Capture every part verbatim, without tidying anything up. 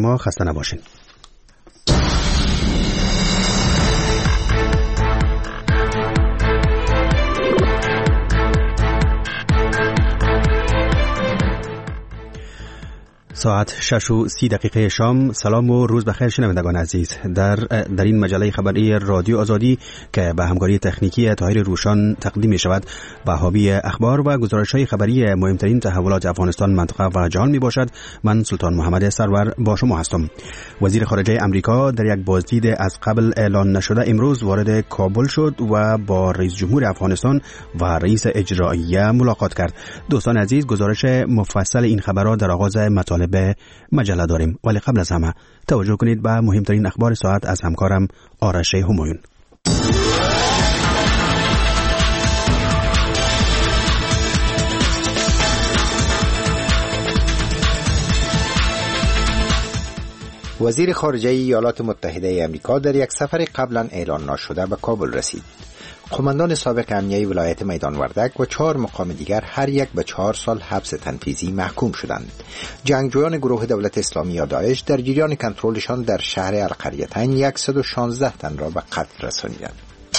شما خسته نباشین. ساعت شش و سی دقیقه شام. سلام و روز بخیر شنوندگان عزیز. در در این مجله خبری رادیو آزادی که به همکاری تکنیکی طاهر روشان تقدیم می شود، وهابی اخبار و گزارش‌های خبری مهمترین تحولات افغانستان، منطقه و جهان می باشد. من سلطان محمد سرور با شما هستم. وزیر خارجه امریکا در یک بازدید از قبل اعلان نشده امروز وارد کابل شد و با رئیس جمهور افغانستان و رئیس اجراییه ملاقات کرد. دوستان عزیز، گزارش مفصل این خبرات در آغاز مطالب به مجله داریم، ولی قبل از همه توجه کنید به مهمترین اخبار ساعت از همکارم آرش همایون. وزیر خارجه ایالات متحده آمریکا در یک سفر قبلا اعلان نشده به کابل رسید. قماندان سابق امنیه ولایت میدان وردک و چهار مقام دیگر هر یک به چهار سال حبس تنفیذی محکوم شدند. جنگجویان گروه دولت اسلامی یا داعش در جریان کنترلشان در شهر القریتین صد و شانزده تن را به قتل رسانیدند.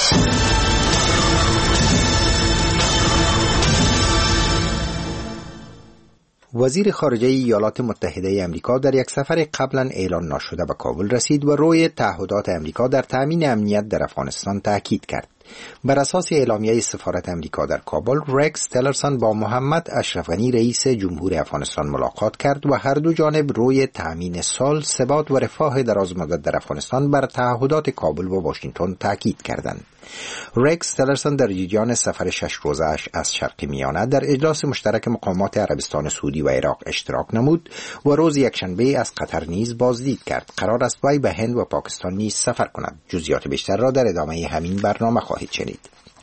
وزیر خارجه ایالات متحده آمریکا در یک سفر قبلا اعلان نشده به کابل رسید و روی تعهدات آمریکا در تأمین امنیت در افغانستان تاکید کرد. بر اساس اعلامیه سفارت آمریکا در کابل، رکس تلرسون با محمد اشرف غنی رئیس جمهور افغانستان ملاقات کرد و هر دو جانب روی تأمین صلح، ثبات و رفاه درازمدت در افغانستان بر تعهدات کابل و واشنگتن تاکید کردند. رکس تلرسون در جریان سفر شش روزه‌اش از شرق میانه در اجلاس مشترک مقامات عربستان سعودی و عراق اشتراک نمود و روز یکشنبه از قطر نیز بازدید کرد. قرار است وی به هند و پاکستان نیز سفر کند. جزئیات بیشتر را در ادامه همین برنامه خواهید شنید.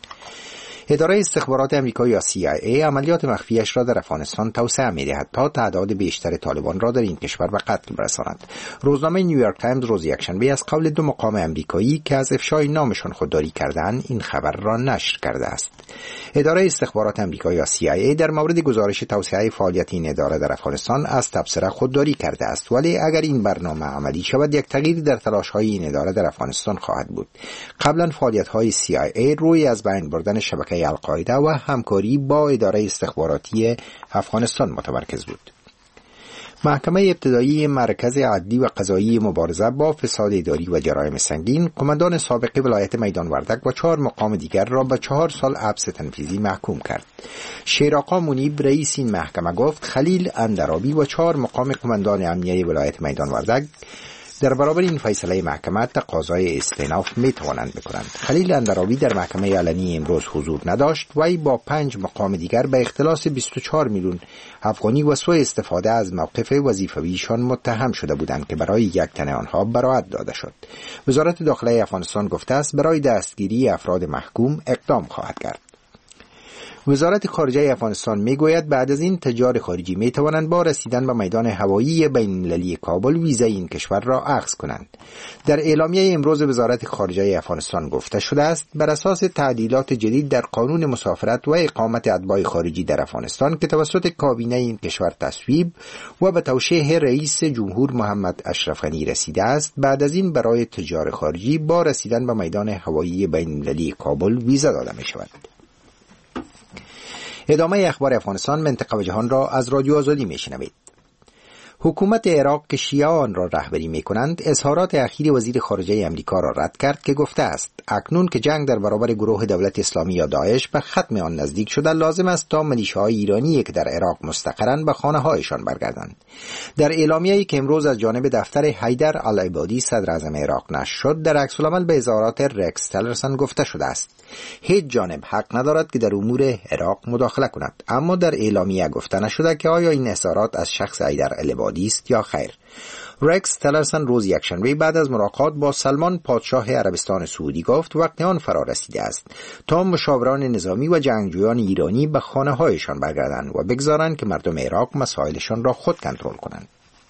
اداره استخبارات آمریکا یا سی آی ای عملیات مخفیش را در افغانستان توسعه می‌دهد تا تعداد بیشتر طالبان را در این کشور به قتل برساند. روزنامه نیویورک تایمز روز یکشنبه از قول دو مقام آمریکایی که از افشای نامشان خودداری کردند این خبر را نشر کرده است. اداره استخبارات آمریکا یا سی آی ای در مورد گزارش توسعه فعالیت این اداره در افغانستان از تبصره خودداری کرده است، ولی اگر این برنامه عملی شود یک تغییر در تلاش‌های این اداره در افغانستان خواهد بود. قبلا فعالیت‌های سی آی ای روی از بین بردن شبکه القاعده و همکاری با اداره استخباراتی افغانستان متمرکز بود. محکمه ابتدایی مرکز عدلی و قضایی مبارزه با فساد اداری و جرایم سنگین، قماندان سابق ولایت میدان وردک و چهار مقام دیگر را به چهار سال حبس تنفیذی محکوم کرد. شیرآقا منیب رئیس این محکمه گفت خلیل اندرابی و چهار مقام قماندان امنیه ولایت میدان وردک در برابر این فیصله محکمه تقاضای استئناف می توانند بکنند. خلیل اندرابی در محکمه علنی امروز حضور نداشت و ای با پنج مقام دیگر به اختلاس بیست و چهار میلیون افغانی و سوء استفاده از موقف وظیفویشان متهم شده بودند که برای یک تن آنها براءت داده شد. وزارت داخله افغانستان گفته است برای دستگیری افراد محکوم اقدام خواهد کرد. وزارت خارجه افغانستان میگوید بعد از این تجار خارجی می توانند با رسیدن به میدان هوایی بین‌المللی کابل ویزای این کشور را اخذ کنند. در اعلامیه امروز وزارت خارجه افغانستان گفته شده است بر اساس تعدیلات جدید در قانون مسافرت و اقامت اتباع خارجی در افغانستان که توسط کابینه این کشور تصویب و به توشیح رئیس جمهور محمد اشرف غنی رسیده است، بعد از این برای تجار خارجی با رسیدن به میدان هوایی بین‌المللی کابل ویزا داده می شود. ادامه اخبار افغانستان، منطقه و جهان را از رادیو آزادی میشنوید. حکومت عراق که شیعه آن را رهبری میکنند اظهارات اخیر وزیر خارجه امریکا را رد کرد که گفته است اکنون که جنگ در برابر گروه دولت اسلامی یا داعش به ختم آن نزدیک شده، لازم است تا میلیشه‌های ایرانی که در عراق مستقرند به خانه‌هایشان برگردند. در اعلامیه‌ای که امروز از جانب دفتر حیدر العبادی صدر اعظم عراق نشر شد، در عکس العمل به اظهارات رکس تلرسون گفته شده است هیچ جانب حق ندارد که در امور عراق مداخله کند، اما در اعلامیه گفته نشده که آیا این اظهارات از شخص حیدر العبادی است یا خیر. رکس تلرسون روز یکشنبه بعد از ملاقات با سلمان پادشاه عربستان سعودی گفت وقت آن فرا رسیده است تا مشاوران نظامی و جنگجویان ایرانی به خانه‌هایشان برگردند و بگذارند که مردم عراق مسائلشان را خود کنترل کنند.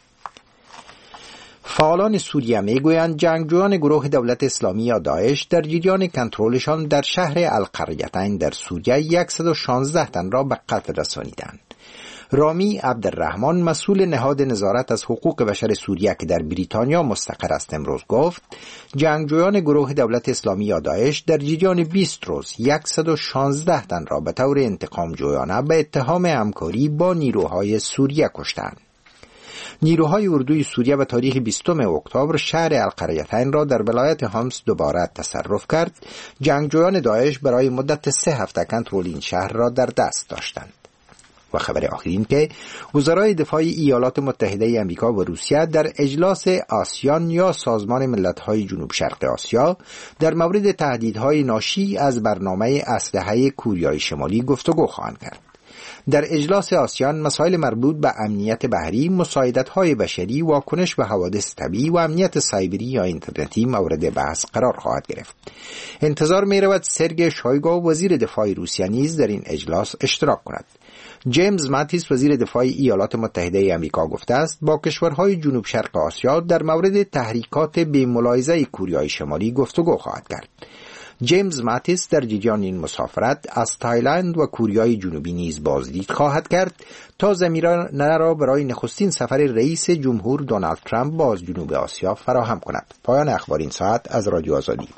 فعالان سوریه میگویند جنگجویان گروه دولت اسلامی یا داعش در جریان کنترلشان در شهر القریتین در سوریه صد و شانزده تن را به قتل رسانیدند. رامی عبدالرحمن مسئول نهاد نظارت از حقوق بشر سوریه که در بریتانیا مستقر است امروز گفت جنگجویان گروه دولت اسلامی یا داعش در جریان بیست روز صد و شانزده تن را به طور انتقام جویانه به اتهام همکاری با نیروهای سوریه کشتند. نیروهای اردوی سوریه به تاریخ بیستم اکتبر شهر القریتین را در ولایت حمص دوباره تصرف کرد. جنگجویان داعش برای مدت سه هفته کنترل این شهر را در دست داشتند. و خبر آخرین که وزرای دفاع ایالات متحده آمریکا و روسیه در اجلاس آسیان یا سازمان ملت‌های جنوب شرق آسیا در مورد تهدیدهای ناشی از برنامه اسلحه کوریای شمالی گفتگو خواهند کرد. در اجلاس آسیان مسائل مربوط به امنیت بحری، مساعدت‌های بشری، واکنش به حوادث طبیعی و امنیت سایبری یا اینترنتی مورد بحث قرار خواهد گرفت. انتظار می‌رود سرگئی شویگو وزیر دفاع روسیه نیز در این اجلاس اشتراک کند. جیمز ماتیس وزیر دفاع ایالات متحده آمریکا گفته است با کشورهای جنوب شرق آسیا در مورد تحریکات بی ملاحظه کوریای شمالی گفتگو خواهد کرد. جیمز ماتیس در جریان این مسافرت از تایلند و کوریای جنوبی نیز بازدید خواهد کرد تا زمینه را برای نخستین سفر رئیس جمهور دونالد ترامپ باز جنوب آسیا فراهم کند. پایان اخبار این ساعت از رادیو آزادی.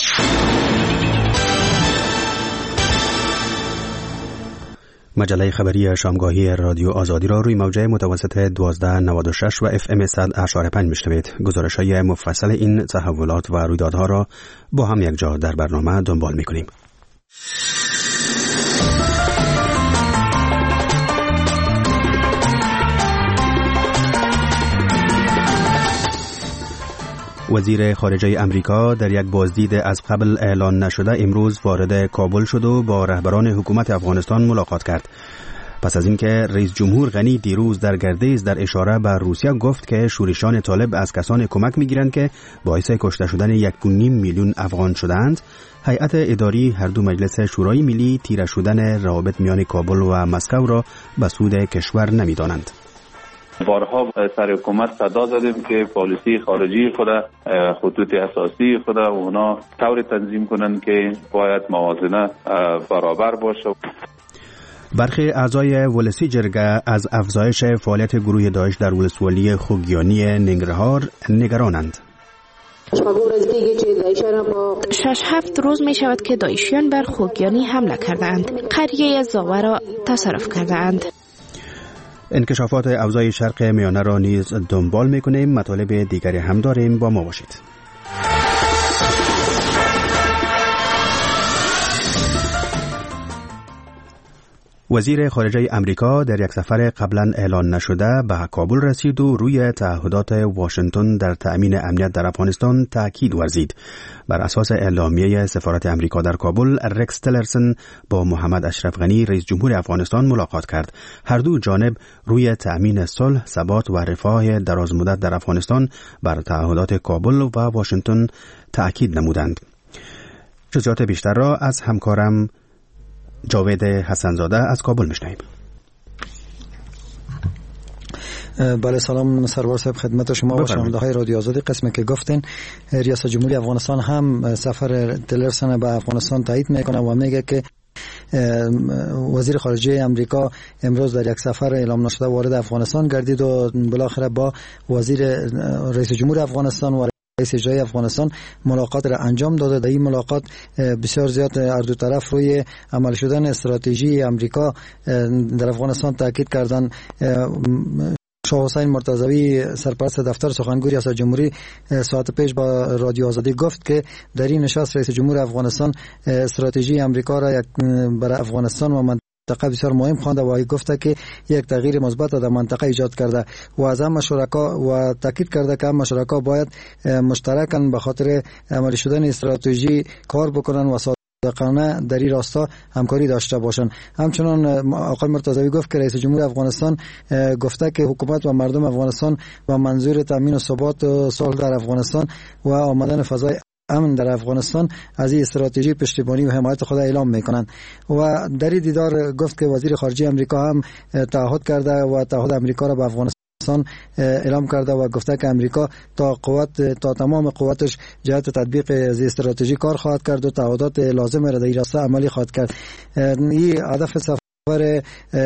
مجله خبری شامگاهی رادیو آزادی را روی موجه متوسط دوازده نود و شش و اف ام صد اشاره پنج میشنوید. گزارش‌های مفصل این تحولات و رویدادها را با هم یک جا در برنامه دنبال می‌کنیم. وزیر خارجه امریکا در یک بازدید از قبل اعلان نشده امروز وارد کابل شد و با رهبران حکومت افغانستان ملاقات کرد. پس از اینکه رئیس جمهور غنی دیروز در گردش در اشاره به روسیه گفت که شورشان طالب از کسان کمک میگیرند که باعث کشته شدن یک و نیم میلیون افغان شدند، هیئت اداری هر دو مجلس شورای ملی تیره شدن روابط میان کابل و مسکو را به سود کشور نمیدانند. بارها سر حکومت صدا زدیم که پالیسی خارجی خود، خطوط اساسی خود اونا طور تنظیم کنند که باید موازنه برابر باشه. برخی اعضای ولسی جرگه از افزایش فعالیت گروه داعش در ولسوالی خوگیانی ننگرهار نگرانند. شش هفت روز می شود که داعشیان بر خوگیانی حمله کردند. قریه زاوه را تصرف کردند. انکشافات اوضاع شرق میانه را نیز دنبال میکنیم. مطالب دیگری هم داریم، با ما باشید. وزیر خارجه امریکا در یک سفر قبلا اعلان نشده به کابل رسید و روی تعهدات واشنگتن در تأمین امنیت در افغانستان تاکید ورزید. بر اساس اعلامیه سفارت امریکا در کابل، رکس تلرسن با محمد اشرف غنی رئیس جمهور افغانستان ملاقات کرد. هر دو جانب روی تأمین صلح، ثبات و رفاه درازمدت در افغانستان بر تعهدات کابل و واشنگتن تاکید نمودند. جزئیات بیشتر را از همکارم جاوید حسنزاده از کابل میشنویم. بله، سلام سرور صاحب خدمت شما و شنونده های رادیو آزادی. قسمی که گفتین ریاست جمهوری افغانستان هم سفر تلرسن به افغانستان تایید میکنه و میگه که وزیر خارجه امریکا امروز در یک سفر اعلام نشده وارد افغانستان گردید و بالاخره با وزیر رئیس جمهور افغانستان و رئیس اجرایی افغانستان ملاقات را انجام داده. در این ملاقات بسیار زیاد هر دو طرف روی عمل شدن استراتژی امریکا در افغانستان تاکید کردن. شاه حسین مرتضوی سرپرست دفتر سخنگوی ریاست جمهوری ساعت پیش با رادیو آزادی گفت که در این نشست رئیس جمهور افغانستان استراتژی امریکا را یک برای افغانستان و منطقه بسیار مهم خوانده و گفته که یک تغییر مثبت در منطقه ایجاد کرده و از هم شرکا و تاکید کرده که هم شرکا باید مشترکاً به خاطر عملی شدن استراتژی کار بکنن و صادقانه در این راستا همکاری داشته باشند. همچنان آقای مرتضوی گفت که رئیس جمهور افغانستان گفته که حکومت و مردم افغانستان با منظور تامین ثبات و صلح در افغانستان و آمدن فضای امن در افغانستان از این استراتژی پشتیبانی و حمایت خود اعلام میکنند. و در این دیدار گفت که وزیر خارجه امریکا هم تعهد کرده و تعهد امریکا را به افغانستان اعلام کرده و گفته که امریکا تا قوت تا تمام قوتش جهت تطبیق از استراتژی کار خواهد کرد و تعهدات لازم را در این راسته عملی خواهد کرد. این هدف سفر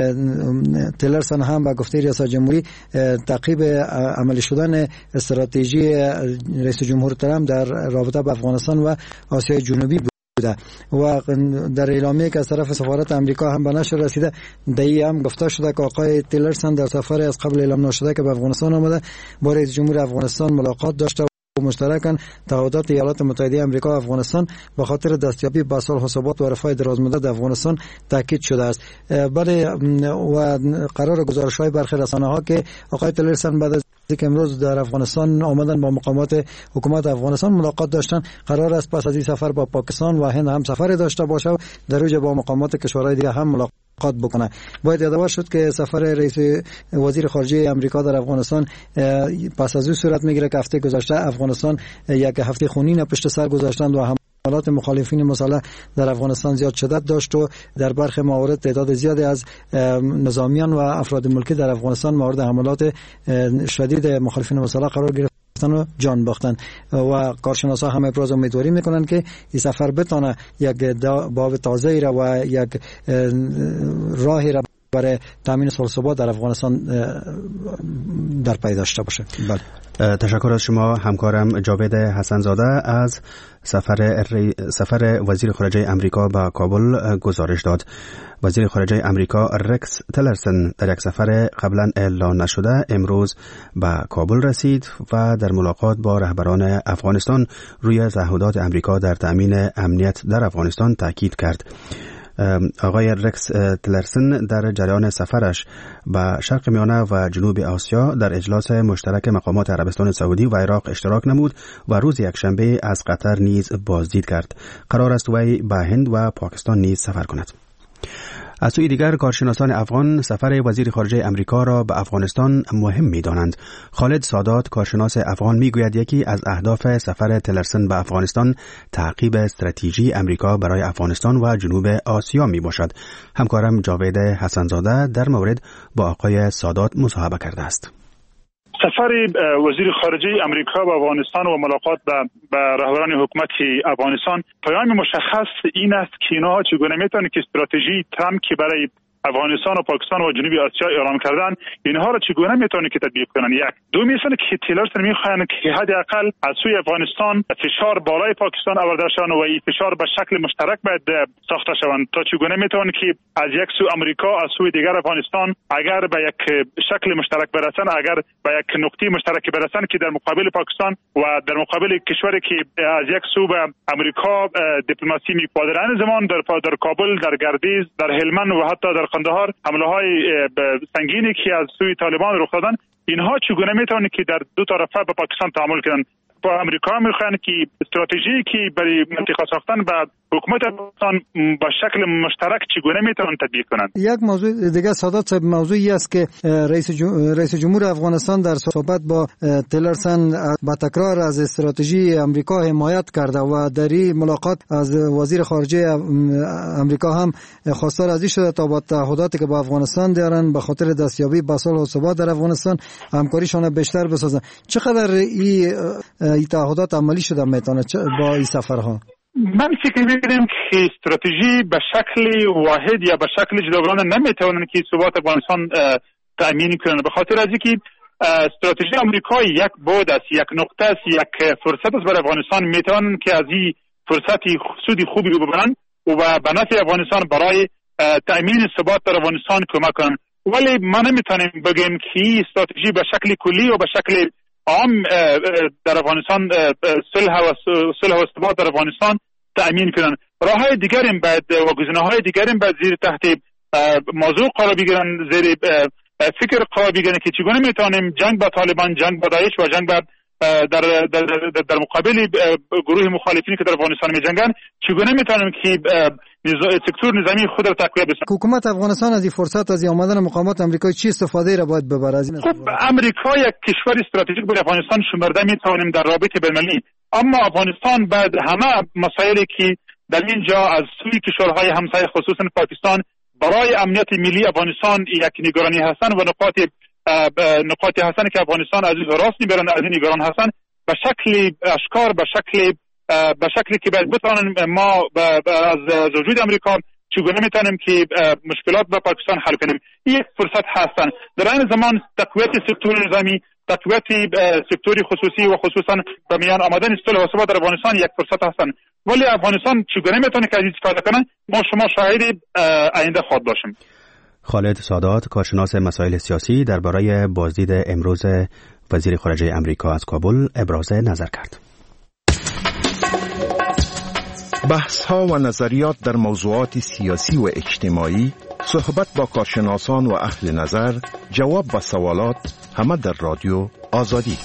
تیلرسن هم به گفته ریاست جمهوری تعقیب عملی شدن استراتژی رئیس جمهور ترامپ در رابطه با افغانستان و آسیای جنوبی بوده و در اعلامیه که از طرف سفارت امریکا هم به نشر رسیده دایی هم گفته شده که آقای تیلرسن در سفر از قبل اعلام نشده که به افغانستان آمده با رئیس جمهور افغانستان ملاقات داشته و مشترکاً تعهدات ایالات متحده آمریکا و افغانستان به خاطر دستیابی به صلح و ثبات و رفاه درازمدت افغانستان تاکید شده است. بعد و قرار گزارش‌های برخی رسانه‌ها که آقای تیلرسن بعد از اینکه امروز در افغانستان آمدن با مقامات حکومت افغانستان ملاقات داشتن، قرار است پس از این سفر با پاکستان و هند هم سفر داشته باشه و در اوج با مقامات کشورهای دیگه هم ملاقات قد بکنه. باید یادآور شد که سفر رئیس وزیر خارجه امریکا در افغانستان پس از او صورت میگیره که هفته گذشته افغانستان یک هفته خونین پشت سر گذاشتند و حملات مخالفین مسلح در افغانستان زیاد شدت داشت و در برخی موارد تعداد زیادی از نظامیان و افراد ملکی در افغانستان مورد حملات شدید مخالفین مسلح قرار گرفت و جان باختن و کارشناسا هم ابراز امیدواری میکنن که این سفر بتونه یک باب تازه‌ای را و یک راهی را برای تامین صلح و ثبات در افغانستان در پی داشته باشه. بله. تشکر از شما همکارم جاوید حسن زاده از سفر سفر وزیر خارجه امریکا به کابل گزارش داد. وزیر خارجه امریکا رکس تیلرسن در یک سفر قبلا اعلان نشده امروز به کابل رسید و در ملاقات با رهبران افغانستان روی تعهدات امریکا در تأمین امنیت در افغانستان تاکید کرد. آقای رکس تیلرسن در جریان سفرش به شرق میانه و جنوب آسیا در اجلاس مشترک مقامات عربستان سعودی و عراق اشتراک نمود و روز یکشنبه از قطر نیز بازدید کرد. قرار است وی به هند و پاکستان نیز سفر کند. از سوی دیگر کارشناسان افغان سفر وزیر خارجه امریکا را به افغانستان مهم می دانند. خالد سادات کارشناس افغان می گوید یکی از اهداف سفر تیلرسن به افغانستان تعقیب استراتژی امریکا برای افغانستان و جنوب آسیا می باشد. همکارم جاوید حسن زاده در مورد با آقای سادات مصاحبه کرده است. سفر وزیر خارجه امریکا به افغانستان و ملاقات با رهبران حکومت افغانستان پیام مشخص این است که اینها چگونه میتونن که استراتژی ترامپ که برای افغانستان و پاکستان و جنوب آسیا اعلام کردن اینها را چگونه میتونن که تطبیق کنن. یک دو میسن که تیلرسن میخواهند که حداقل از سوی افغانستان فشار بالای پاکستان آورده شون و این فشار به شکل مشترک باید ساخته شوند تا چگونه میتونن که از یک سو امریکا از سوی دیگر افغانستان اگر به یک شکل مشترک برسن، اگر به یک نقطه مشترک برسن که در مقابل پاکستان و در مقابل کشوری که از یک سو به امریکا دیپلماسی میپادرن زمان در در کابل، در گردیز، در هلمند و حتی در قندهار حمله های سنگینی که از سوی طالبان رخ دادن، اینها چگونه میتونه که در دو طرفه به پاکستان تعامل کنن. با امریکا میخوان که استراتژی که برای منطقه ساختن بعد حکومت افغانستان با شکل مشترک چگونه میتونن تطبیق کنند. یک موضوع دیگه سادات صاحب موضوعی است که رئیس رئیس جمهور افغانستان در صحبت با تیلرسن با تکرار از استراتژی امریکا حمایت کرده و در این ملاقات از وزیر خارجه امریکا هم خواستار از این شده تا با تعهداتی که با افغانستان دارن به خاطر دستیابی به صلح و ثبات در افغانستان همکاریشان بیشتر بسازن. چقدر این این تعهدات عملی شده میتونه با این سفرها؟ من فکر می‌کنم که استراتژی به شکل واحد یا به شکل جداگانه نمیتونن که ثبات افغانستان تأمین کنن، به خاطر از اینکه استراتژی آمریکا یک بود است، یک نقطه است، یک فرصت است برای افغانستان. میتونن که از این فرصتی سودی خوبی ببرن و به نفع افغانستان برای تأمین ثبات در افغانستان کمک کنن. ولی ما نمیتونیم بگیم که این استراتژی به شکل کلی و به شکل عام در افغانستان صلح و صلح و ثبات در افغانستان تأمین کنن. راههای دیگری باید و گزینه‌های دیگری باید زیر تحت موضوع قرار بگیرن، زیر فکر قرار بگیرن که چگونه میتونیم جنگ با طالبان، جنگ با داعش و جنگ با در در در, در مقابل گروه مخالفینی که در افغانستان می‌جنگن چگونه میتونیم که سکتور نظامی خود را تقویت بسازد. حکومت افغانستان از این فرصت از آمدن مقامات آمریکایی چی استفاده را باید ببره از این؟ خب امریکا یک کشور استراتژیک برای افغانستان شمرده میتوانیم در رابطه بین‌المللی، اما افغانستان بعد همه مسائلی که در اینجا از سوی کشورهای همسایه خصوصا پاکستان برای امنیت ملی افغانستان یک نگرانی هستند و نقاط نقاط هستند که افغانستان از این راست میبرند، از این نگران هستند به شکل اشکار، به شکل به شکلی که باید بتوانیم ما از وجود امریکا چگونه میتونیم که مشکلات با پاکستان حل کنیم. این یک فرصت هستن. در این زمان تقویت سکتور نظامی، تقویت سکتور خصوصی و خصوصا به میان آمدن صلح و ثبات در افغانستان یک فرصت هستن. ولی افغانستان چگونه میتونه که از استفاده کنه، ما شما شاهد آینده خواهد باشیم. خالد سادات، کارشناس مسائل سیاسی، درباره بازدید امروز وزیر خارجه امریکا از کابل ابراز نظر کرد. بحث ها و نظریات در موضوعات سیاسی و اجتماعی، صحبت با کارشناسان و اهل نظر، جواب به سوالات، همه در رادیو آزادی.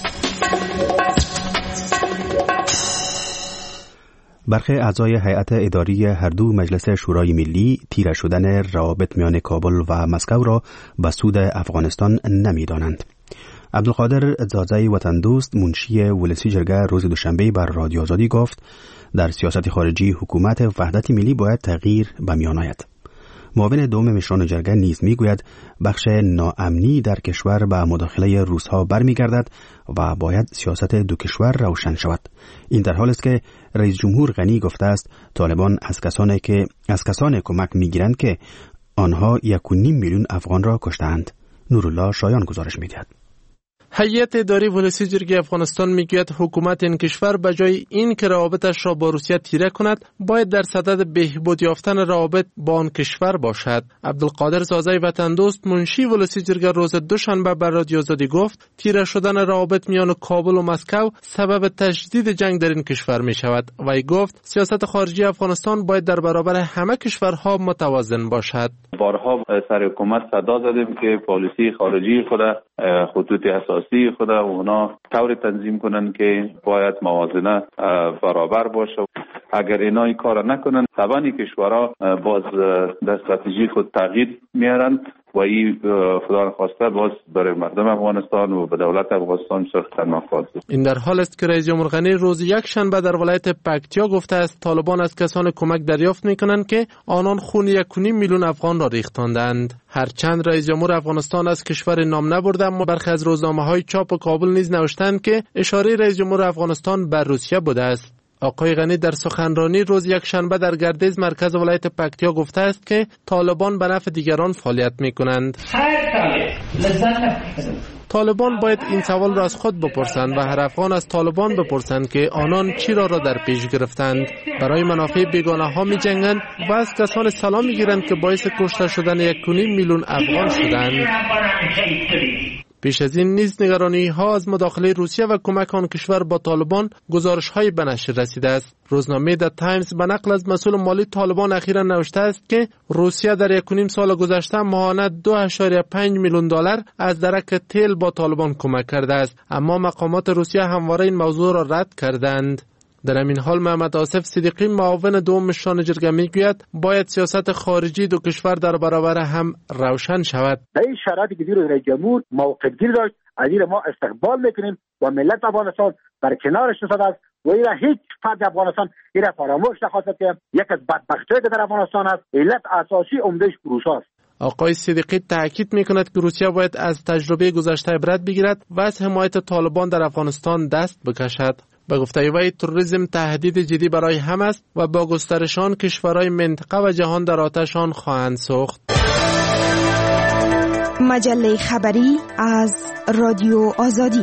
برخی اعضای هیئت اداری هر دو مجلس شورای ملی تیره شدن روابط میان کابل و مسکو را به سود افغانستان نمی‌دانند. عبدالقادر زازای وطن دوست، منشی ولسی جرگه، روز دوشنبه بر رادیو آزادی گفت در سیاست خارجی حکومت وحدت ملی باید تغییر به میان آید. معاون دوم مشران جرگه نیز میگوید بخش ناامنی در کشور به مداخله روس‌ها برمیگردد و باید سیاست دو کشور روشن شود. این در حالی است که رئیس جمهور غنی گفته است طالبان از کسانی که از کسان کمک میگیرند که آنها یک و نیم میلیون افغان را کشتند. نورالله شایان گزارش میدهد. هیئت اداری ولسی جرگه افغانستان میگوید حکومت این کشور به جای این که روابطش را با روسیه تیره کند، باید در صدد بهبود یافتن روابط با آن کشور باشد. عبدالقادر زازای وطن دوست، منشی ولسی جرگه، روز دوشنبه بر رادیو آزادی گفت تیره شدن روابط میان کابل و مسکو سبب تجدید جنگ در این کشور می شود. وی گفت سیاست خارجی افغانستان باید در برابر همه کشورها متوازن باشد. بارها سر حکومت صدا زدیم که پالیسی خارجی خود، خطوط اساسی خود اونا طور تنظیم کنن که باید موازنه برابر باشه. اگر اینا این کار نکنن، طبعا کشورها باز در استراتژی خود تغییر میارن و این خدا خواسته باز برای مردم افغانستان و به دولت افغانستان سخت خواهد بود. این در حال است که رئیس جمهور غنی روز یک شنبه در ولایت پکتیا گفته است طالبان از کسان کمک دریافت میکنند که آنان خون یک و نیم میلیون افغان را ریختاندند. هرچند رئیس جمهور افغانستان از کشور نام نبرده، اما برخی از روزنامه‌های چاپ کابل نیز نوشتند که اشاره رئیس جمهور افغانستان بر روسیه بوده است. آقای غنی در سخنرانی روز یک شنبه در گردیز مرکز ولایت پکتیا گفته است که طالبان به نفع دیگران فعالیت می‌کنند. طالبان باید این سوال را از خود بپرسند و هر افغان از طالبان بپرسند که آنان چی را را در پیش گرفتند. برای منافع بیگانه ها می جنگند و از کسان سلام می گیرند که باعث کشته شدن یک و نیم میلیون افغان شدند. پیش از این نیز نگرانی ها از مداخله روسیه و کمک آن کشور با طالبان گزارش های به نشر رسیده است. روزنامه د تایمز به نقل از مسئول مالی طالبان اخیرا نوشته است که روسیه در یک و نیم سال گذشته ماهانه دو اشاریه پنج میلیون دلار از درک تیل با طالبان کمک کرده است، اما مقامات روسیه همواره این موضوع را رد کردند. در همین حال محمد آصف صدیقی، معاون دوم مشران جرگه، میگوید باید سیاست خارجی دو کشور در برابر هم روشن شود. در این شرایطی که زیر رئیس جمهور موقف گیر داشت، از این ما استقبال میکنیم و ملت افغانستان در کنارش نشسته است و این هیچ فرد افغانستان این را فراموش نخواهد که یک از بدبختی‌هایی که در افغانستان است علت اساسی عمده‌اش روسیه است. آقای صدیقی تاکید میکند که روسیه باید از تجربه گذشته عبرت بگیرد و از حمایت طالبان در افغانستان دست بکشد. به گفته وی تروریسم تهدید جدی برای هم است و با گسترشان کشورهای منطقه و جهان در آتش آن خواهند سوخت. مجله خبری از رادیو آزادی.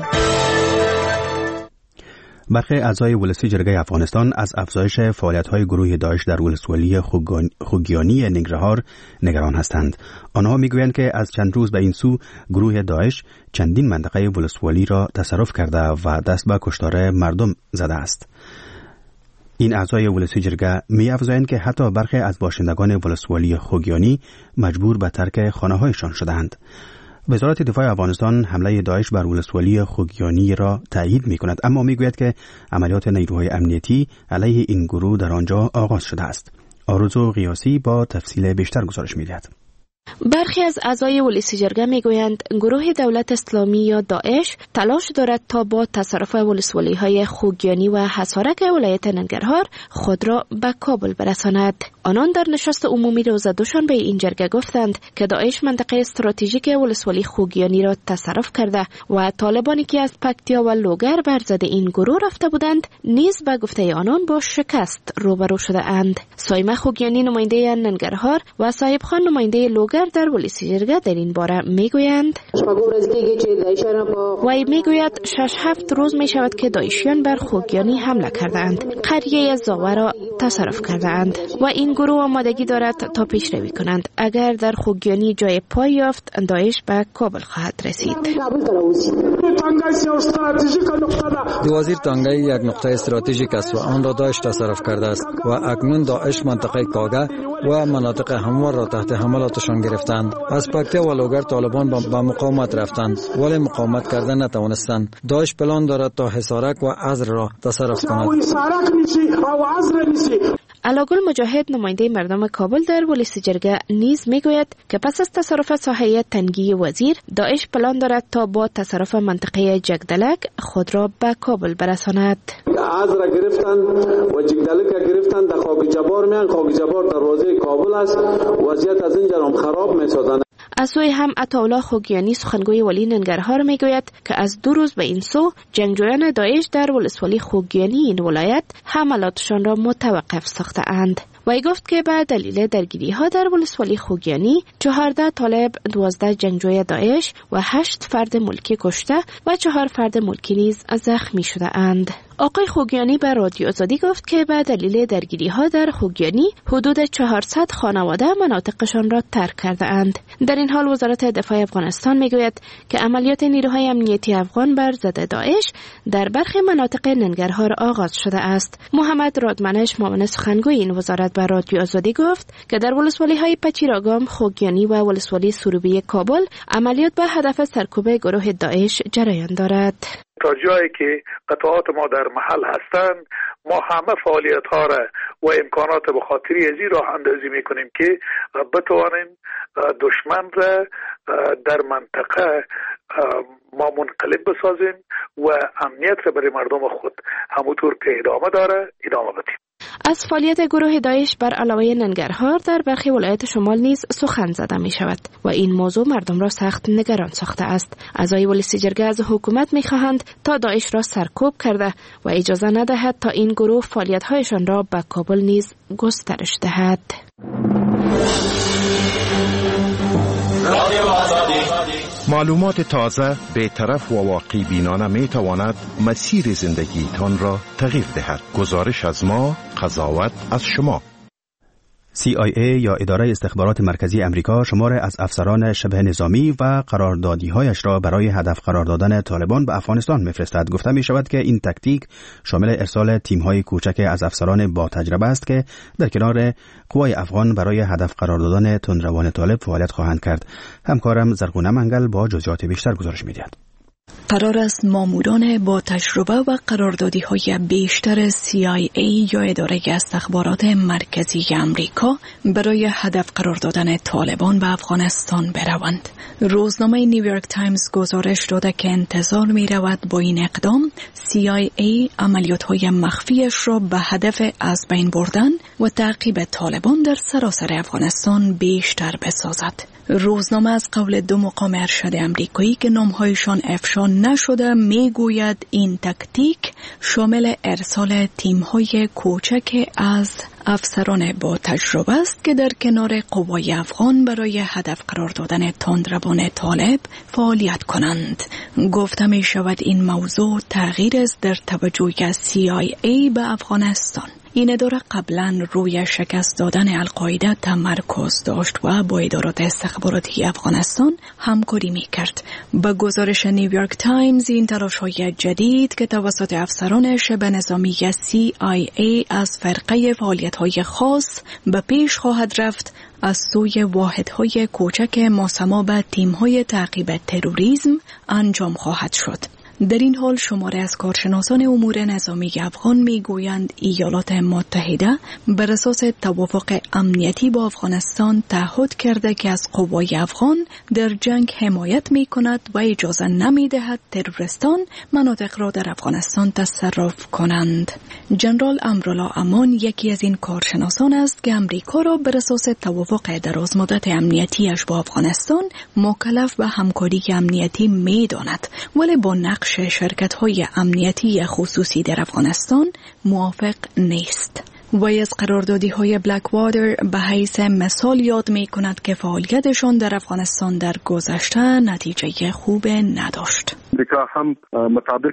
برخی اعضای ولسی جرگه افغانستان از افزایش فعالیت‌های گروه داعش در ولسوالی خوگیانی ننگرهار نگران هستند. آنها میگویند که از چند روز به این سو گروه داعش چندین منطقه ولسوالی را تصرف کرده و دست به کشتار مردم زده است. این اعضای ولسی جرگه می‌افزایند که حتی برخی از باشندگان ولسوالی خوگیانی مجبور به ترک خانه‌هایشان شدند. وزارت دفاع افغانستان حمله داعش بر ولسوالی خوگیانی را تایید می‌کند، اما می‌گوید که عملیات نیروهای امنیتی علیه این گروه در آنجا آغاز شده است. آرزو قیاسی با تفصیل بیشتر گزارش می‌دهد. برخی از اعضای ولسی جرگه میگویند گروه دولت اسلامی یا داعش تلاش دارد تا با تصرف ولسوالی‌های خوگیانی و حصارک ولایت ننگرهار خود را به کابل برساند. آنان در نشست عمومی روز دوشنبه این جرگه گفتند که داعش منطقه استراتژیک ولسوالی خوگیانی را تصرف کرده و طالبانی که از پکتیا و لوگر بر ضد این گروه رفته بودند نیز به گفته آنان با شکست روبرو شده اند. سایمه خوگیانی نماینده ننگرهار و صاحب خان نماینده لوگر در ولسی جرگه در این باره میگویند و میگوید شش هفت روز می شود که داعشیان بر خوگیانی حمله کردند، قریه زاوه را تصرف کردند و این گروه آمادگی دارد تا پیشروی کنند. اگر در خوگیانی جای پای یافت داعش به کابل خواهد رسید. دوازیر تانگای یک نقطه استراتژیک است و آن را داعش تصرف کرده است و اکنون داعش منطقه کاگه و مناطق هموار را تحت حملاتشان گرفتند. از پکتیا و لوگر طالبان با مقاومت رفتند ولی مقاومت کردن نتوانستند. داعش پلان دارد تا حصارک و عزر را تصرف کند. علاگل مجاهد نماینده مردم کابل در ولسی جرگه نیز میگوید که پس از تصرف ساحه تنگی وزیر داعش پلان دارد تا با تصرف منطقه جگدلک خود را به کابل برساند. عزر گرفتند و جگدلک گرفتند، در خاک جبار میان. خاک جبار در روزه کابل است، وضعیت از اینجا هم خراب میسازند. از سوی هم عطاالله خوگیانی سخنگوی ولی ننگرهار میگوید که از دو روز به این سو جنگجویان داعش در ولسوالی خوگیانی این ولایت حملاتشان را متوقف ساخته اند. وی گفت که به دلیل درگیری ها در ولسوالی خوگیانی چهارده طالب، دوازده جنگجوی داعش و هشت فرد ملکی کشته و چهار فرد ملکی نیز زخمی شده اند. آقای خوگیانی به رادیو آزادی گفت که به دلیل درگیری ها در خوگیانی حدود چهارصد خانواده مناطقشان را ترک کرده اند. در این حال وزارت دفاع افغانستان میگوید که عملیات نیروهای امنیتی افغان بر ضد داعش در برخی مناطق ننگرهار آغاز شده است. محمد رادمنش معاون سخنگوی این وزارت به رادیو آزادی گفت که در ولسوالی های پچیراگام، خوگیانی و ولسوالی سروبی کابل عملیات به هدف سرکوب گروه داعش جریان دارد. تا جایی که قطعات ما در محل هستند ما همه فعالیت ها را و امکانات به خاطری ازی راه اندازی میکنیم که بتوانیم دشمن را در منطقه ما منقلب بسازیم و امنیت را برای مردم خود همونطور که ادامه داره ادامه بدیم. از فعالیت گروه داعش بر علاوه ننگرهار در برخی ولایت شمال نیز سخن زده می شود و این موضوع مردم را سخت نگران ساخته است. اعضای ولسی جرگه از حکومت می خواهند تا داعش را سرکوب کرده و اجازه ندهد تا این گروه فعالیت‌هایشان را به کابل نیز گسترش دهد. معلومات تازه، بی‌طرف و واقعی بینانه می تواند مسیر زندگیتان را تغییر دهد. گزارش از ما، قضاوت از شما. سی آی ای یا اداره استخبارات مرکزی امریکا شمار از افسران شبه نظامی و قراردادی‌هایش را برای هدف قرار دادن طالبان به افغانستان می‌فرستد. گفته می‌شود که این تاکتیک شامل ارسال تیم‌های کوچک از افسران با تجربه است که در کنار قوای افغان برای هدف قرار دادن تندروان طالب فعالیت خواهند کرد. همکارم زرغونه منگل با جزئیات بیشتر گزارش می‌دهد. قرار است ماموران با تجربه و قراردادی‌های بیشتر سی آی ای یا اداره استخبارات مرکزی امریکا برای هدف قرار دادن طالبان به افغانستان بروند. روزنامه نیویورک تایمز گزارش داده که انتظار می‌رود با این اقدام سی آی ای عملیات‌های مخفیش را به هدف از بین بردن و تعقیب طالبان در سراسر افغانستان بیشتر بسازد. روزنامه از قول دو مقام ارشد امریکایی که نامهایشان افشا نشده میگوید این تاکتیک شامل ارسال تیم‌های کوچک از افسران با تجربه است که در کنار قوای افغان برای هدف قرار دادن تندروان طالب فعالیت کنند. گفته می شود این موضوع تغییر است در توجه سی آی ای به افغانستان. این اداره قبلا روی شکست دادن القاعده تمرکز داشت و با ادارات استخباراتی افغانستان همکاری می کرد. با گزارش نیویورک تایمز این تلاش‌های جدید که توسط افسران شبه نظامی سی آی ای از فرقه فعالیت‌های خاص به پیش خواهد رفت از سوی واحدهای کوچک ماسما به تیم‌های تعقیب تروریسم انجام خواهد شد. در این حال شماره از کارشناسان امور نظامی افغان میگویند ایالات متحده بر اساس توافق امنیتی با افغانستان تعهد کرده که از قوای افغان در جنگ حمایت میکند و اجازه نمیدهد تروریستان مناطق را در افغانستان تصرف کنند. جنرال امرالله امان یکی از این کارشناسان است که امریکا را بر اساس توافق درازمدت امنیتیش با افغانستان مکلف به همکاری امنیتی میداند، ولی با نقش شرکت‌های امنیتی خصوصی در افغانستان موافق نیست. وی از قراردادی‌های بلک واتر به حیث مثال یاد می‌کند که فعالیتشان در افغانستان در گذشته نتیجه خوب نداشت. هم مطابق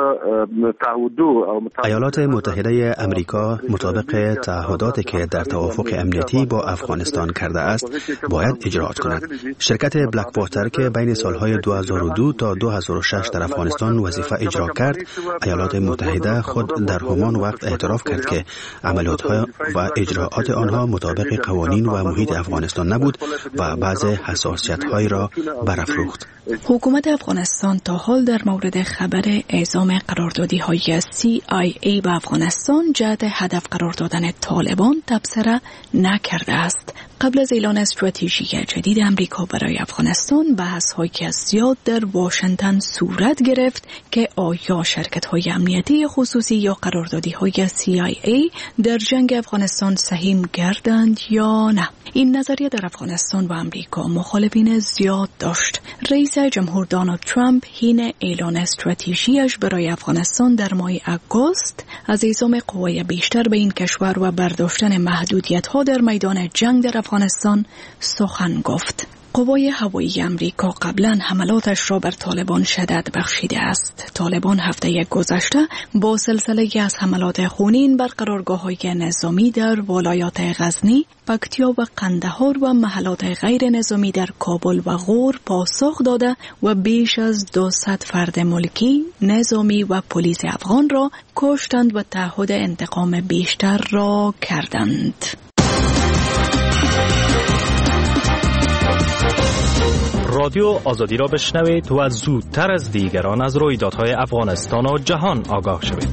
ایالات متحده امریکا مطابق تعهداتی که در توافق امنیتی با افغانستان کرده است باید اجرات کند. شرکت بلک واتر که بین سالهای دو هزار و دو تا دو هزار و شش در افغانستان وظیفه اجرا کرد، ایالات متحده خود در همان وقت اعتراف کرد که عملیات‌ها و اجراعات آنها مطابق قوانین و محیط افغانستان نبود و بعض حساسیت‌های را برافروخت. حکومت افغانستان تا حال در مورد خبر اعزام قراردادی‌های سی آی ای به افغانستان جهت هدف قرار دادن طالبان تبصره نکرده است. قبل از اعلان استراتژی جدید امریکا برای افغانستان، بحث‌هایی که زیاد در واشنگتن صورت گرفت که آیا شرکت‌های امنیتی خصوصی یا قراردادی‌های سی آی ای در جنگ افغانستان سهیم گردند یا نه. این نظریه در افغانستان و امریکا مخالفین زیاد داشت. رئیس جمهور دونالد ترامپ حین اعلان استراتژیش برای افغانستان در ماه آگوست از اعزام قوای بیشتر به این کشور و برداشتن محدودیت‌ها در میدان جنگ در افغانستان سخن گفت. قوای هوایی امریکا قبلا حملاتش را بر طالبان شدت بخشیده است. طالبان هفته گذشته با سلسله از حملات خونین بر قرارگاه‌های نظامی در ولایات غزنی، پکتیا و قندهار و محلات غیر نظامی در کابل و غور پاسخ داده و بیش از دویست فرد ملکی، نظامی و پلیس افغان را کشتند و تعهد انتقام بیشتر را کردند. رادیو آزادی را بشنوید و زودتر از دیگران از رویدادهای افغانستان و جهان آگاه شوید.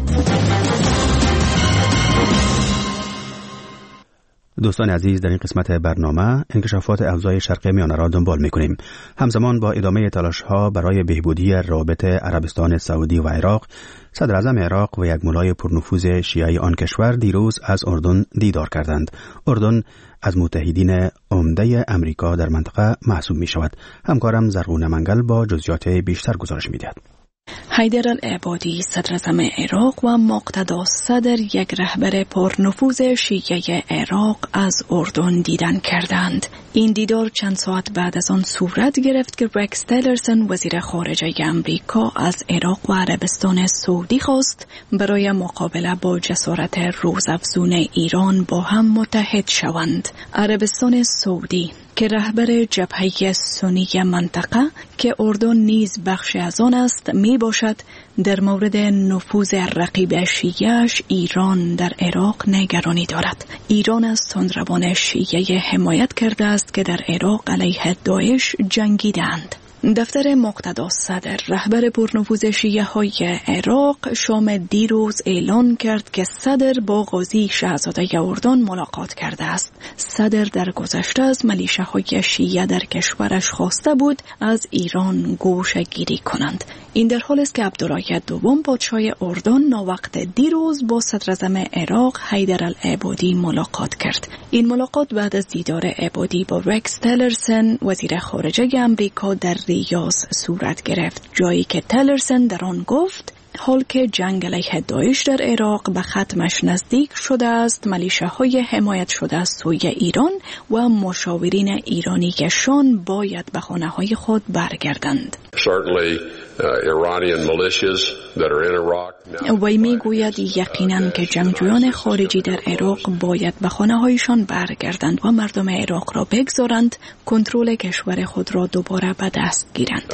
دوستان عزیز، در این قسمت برنامه انکشافات اوضاع شرق میانه را دنبال می‌کنیم. همزمان با ادامه تلاش‌ها برای بهبودی رابطه عربستان سعودی و عراق، صدر اعظم عراق و یک ملای پرنفوذ شیعی آن کشور دیروز از اردن دیدار کردند. اردن از متحدین عمده امریکا در منطقه محسوب می شود. همکارم زرغون منگل با جزئیات بیشتر گزارش می دهد. حیدر العبادی صدر اعظم عراق و مقتدا صدر یک رهبر پرنفوذ شیعه عراق از اردن دیدن کردند. این دیدار چند ساعت بعد از آن صورت گرفت که رکس تیلرسن وزیر خارجه امریکا از عراق و عربستان سعودی خواست برای مقابله با جسارت روزافزون ایران با هم متحد شوند. عربستان سعودی که رهبر جبهه سنی منطقه که اردن نیز بخش از آن است می باشد، در مورد نفوذ رقیب شیعه‌اش ایران در عراق نگرانی دارد. ایران از تندروان شیعه حمایت کرده است که در عراق علیه داعش جنگیدند. دفتر مقتدا صدر رهبر پرنفوذ شیعه های عراق شام دیروز اعلان کرد که صدر با قاضی شاهزاده اردن ملاقات کرده است. صدر در گذشته از ملیشه‌های شیعه در کشورش خواسته بود از ایران گوشه گیری کنند. این در حالی است که عبدالله دوم پادشاه اردن ناوقت دیروز با صدر اعظم عراق حیدر العبادی ملاقات کرد. این ملاقات بعد از دیدار عبادی با رکس تیلرسن وزیر خارجه امریکا در ریاض صورت گرفت، جایی که تیلرسن در آن گفت حال که جنگ علیه داعش در عراق به ختمش نزدیک شده است، ملیشه‌های حمایت شده از سوی ایران و مشاورین ایرانی که شان باید به خانه‌های خود برگردند. وی میگوید یقیناً که جنگجویان خارجی در عراق باید به خانه‌هایشان برگردند و مردم عراق را بگذارند کنترل کشور خود را دوباره به دست گیرند.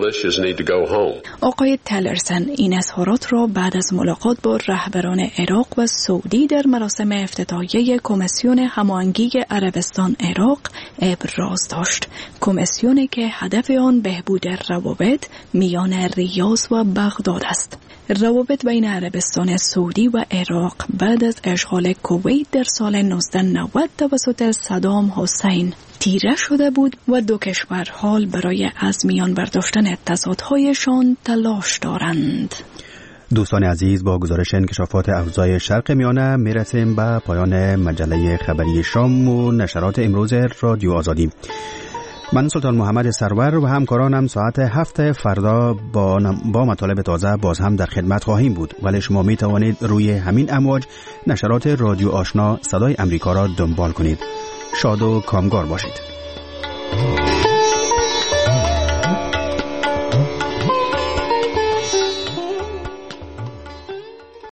آقای تیلرسن این اظهارات را بعد از ملاقات با رهبران عراق و سعودی در مراسم افتتاحیه کمیسیون هماهنگی عربستان عراق ابراز داشت. کمیسیونی که هدف آن بهبود روابط میان میان ریاض و بغداد است. روابط بین عربستان سعودی و عراق بعد از اشغال کویت در سال نوزده نود توسط صدام حسین تیره شده بود و دو کشور حال برای از میان برداشتن تضادهایشان تلاش دارند. دوستان عزیز، با گزارش انکشافات اوضاع شرق میانه میرسیم به پایان مجله خبری شام و نشرات امروز رادیو آزادی. من سلطان محمد سرور و همکارانم ساعت هفت فردا با, با مطالب تازه باز هم در خدمت خواهیم بود، ولی شما می توانید روی همین امواج نشرات رادیو آشنا صدای امریکا را دنبال کنید. شاد و کامگار باشید.